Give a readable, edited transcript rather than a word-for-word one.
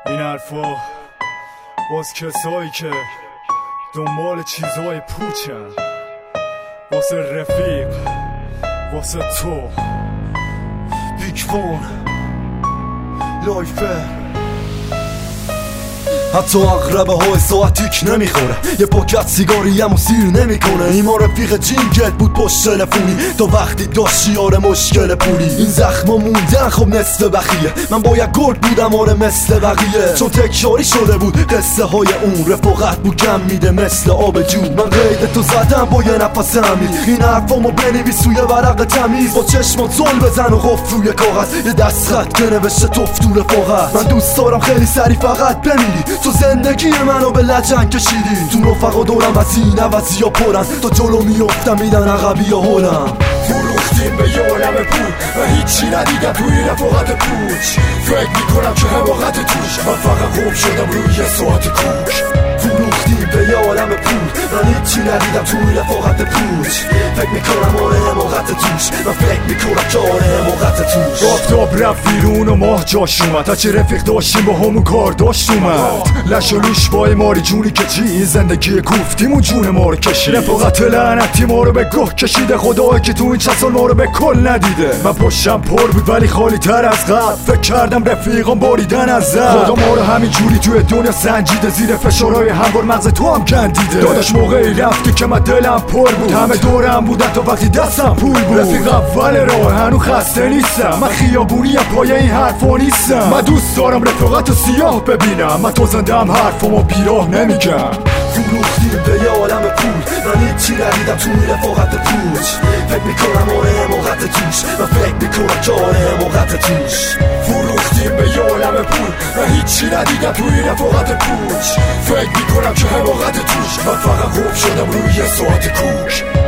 این حرفا باز کسایی که دنبال چیزهای پوچن، واسه رفیق، واسه تو. بیگ فون لایفه حتی اقربه های ساعتیک نمیخوره، یه پاکت سیگاری هم سیر نمیکنه. این ما رفیق جینگت بود پشت تلفونی تا وقتی داشت شیار مشکل پولی. این زخما موندن خب نصف بخیه، من باید گرد بودم آره مثل بقیه، چون تکراری شده بود قصه های اون. رفاقت بود کم میده مثل آب جو، من قید تو زدم با یه نفس عمیق. این حرفامو بنویس روی ورق تمیز، با چشمات زل بزن و قفل روی کاغذ، یه دست خط که نوشته توف تو رفاقت. من دوست دارم خیلی سری فقط بمیری، تو زندگی منو به لجن کشیدی. تو رفقا دورم از این عوضی ها پرن، تا جلو میافتم میدن عقبی ها هلم. فروختیم به یه عالم پول و هیچی ندیدم توی رفاقت پوچ. فکر میکنم که حماقت توش، من فقط خوب شدم روی یه ساعت کوک. فروختیم به یه عالم پول، من هیچی ندیدم توی رفاقت پوچ. فکر میکنم آره حماقت توش، من فکر میکنم که آره حماقت توش. آفتاب رفت بیرون و ماه جاش اومد، هرچی رفیق داشتیم با همون کار داشت اومد. لش و لوش با ماری جونی که چی، زندگی کوفتیمون جون ما رو کشید. رفاقت لعنتی ما رو به گوه کشیده، خدایی که تو این چند سال ما رو به کل ندیده. من پشتم پر بود ولی خالی تر از قبل، فکر کردم رفیقام باریدن از زد. خدا ما رو همین جوری توی دنیا سنجیده، زیر فشارهای هموار مغز تو هم گندیده. داداش موقعی رفتی که من دلم پر بود، همه دورم بودن تا وقتی دستم پول بود. رفیق اول راه هنو خسته نیستم، من خیابونی پای این حرفا نیستم. من دوست دارم رفاقت سیاه ببینم، من تو زندم حرفامو بیراه نمیگم. فروختیم به یه عالم پول، من هیچی ندیدم توی رفاقت پوچ. فکر میکنم آره حماقت توش، من فکر میکنم که آره حماقت توش. فروختیم به یه عالم پول و هیچی ندیدم توی رفاقت پوچ. فکر میکنم که حماقت توش، من فقط خوب شدم روی یه ساعت کوک.